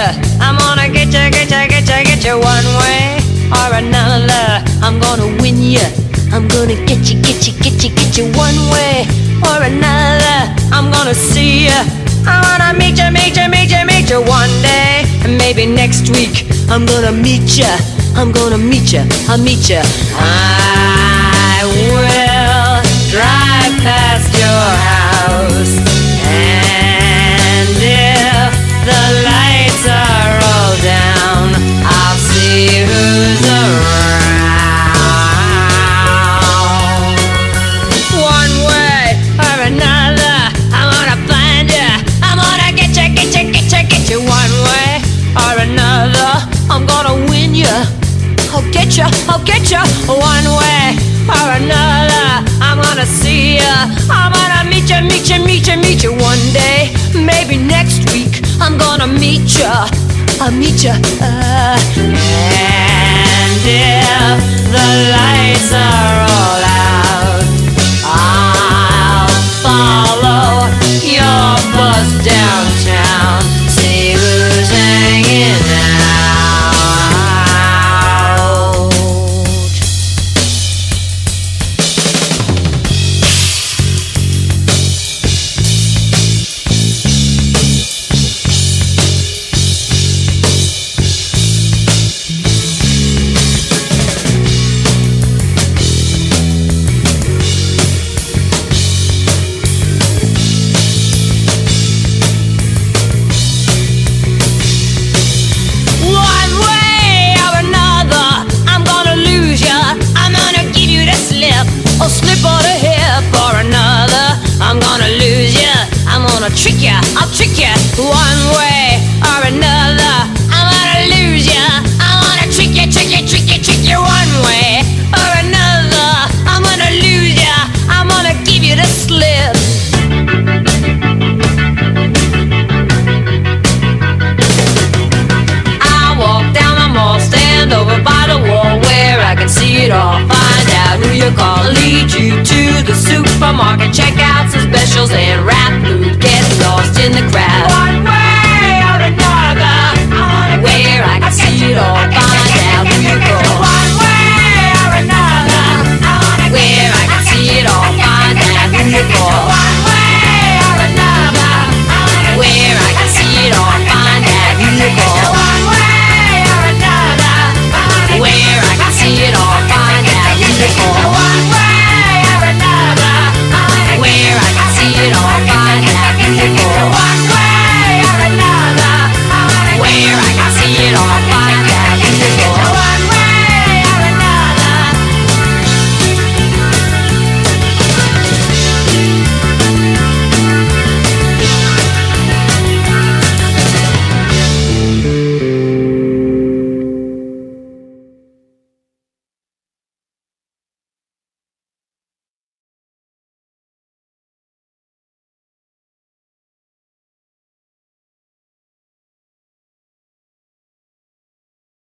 I'm gonna get you, get you, get you, get you one way or another. I'm gonna win you. I'm gonna get you, get you, get you, get you one way or another. I'm gonna see you. I wanna meet you, meet you, meet you, meet you one day. And maybe next week I'm gonna meet you. I'm gonna meet you, I'll meet you. I will drive past your house, and if the lights are all down, I'll see who's around. One way or another, I'm gonna find you. I'm gonna get you, get you, get you, get you one way or another. I'm gonna win you. I'll get you, I'll get you one way or another. I'm gonna see you. I'm gonna meet you, meet you, meet you, meet you one day. Maybe next week I'm gonna meet you. I'll meet you. And if the lights are all out, I'll follow your bus downtown. See who's hanging out. I'll slip on a hip or another. I'm gonna lose you. I'm gonna trick you. I'll trick you.